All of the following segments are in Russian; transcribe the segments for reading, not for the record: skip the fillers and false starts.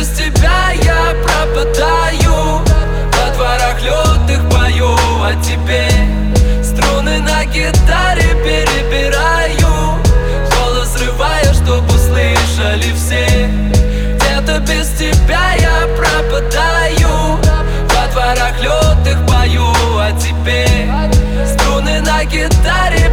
без тебя я пропадаю. Во дворах лютых пою о тебе, струны на гитаре перебираю, голос срывая, чтоб услышали все. Где-то без тебя я пропадаю. Во дворах лютых пою о тебе, струны на гитаре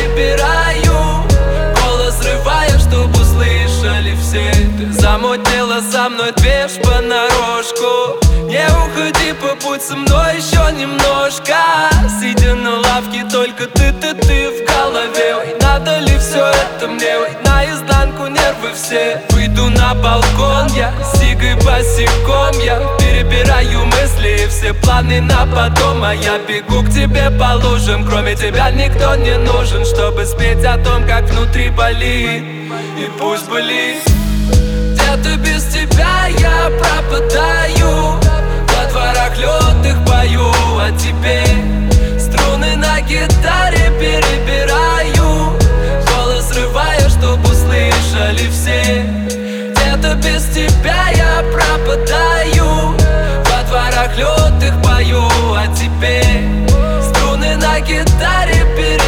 перебираю, голос срывая, чтоб услышали все. Ты замутила со мной движ понарошку. Не уходи, побудь со мной еще немножко. Сидя на лавке, только ты в голове. Ой, надо ли все это мне? Ой, наизнанку нервы все. Выйду на балкон, я сигой босиком. Я перебираю мысли, все планы на потом. А я бегу к тебе по лужам. Кроме тебя никто не нужен, чтобы спеть о том, как внутри болит. И пусть болит. Где-то без тебя я пропадаю. Во дворах лютых пою о тебе, струны на гитаре перебираю, голос срывая, чтоб услышали все. Где-то без тебя я пропадаю. Во дворах лютых пою о тебе, струны на гитаре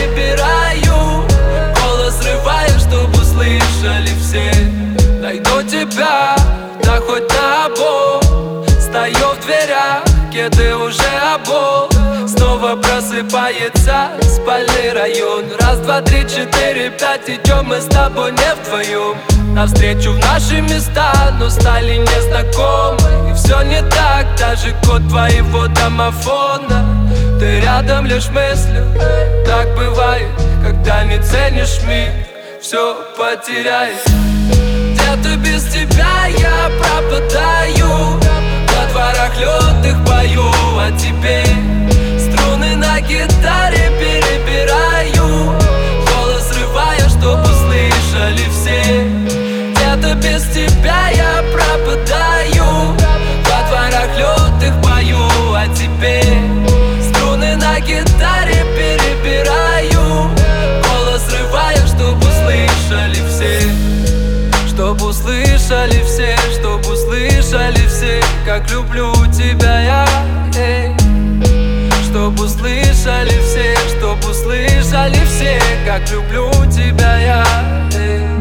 перебираю, голос срывая, чтоб услышали все. Найду тебя, да хоть на обум. Стою в дверях, кеды уже обул. Снова просыпается спальный район. Раз, два, три, четыре, пять, идем мы с тобой не вдвоем. Навстречу в наши места, но стали незнакомы. И все не так, даже код твоего домофона. Ты рядом лишь мыслью, так бывает, когда не ценишь миг, все потеряешь. Где-то без тебя я пропадаю. Во дворах лютых пою о тебе, струны на гитаре перебираю, голос срывая, чтоб услышали все. Где-то без тебя я пропадаю. Во дворах лютых пою о тебе, струны на гитаре перебираю, голос срывая, чтоб услышали все. Чтоб услышали все, чтоб услышали все, как люблю тебя я, эй. Чтоб услышали все, чтоб услышали все, как люблю тебя я, эй.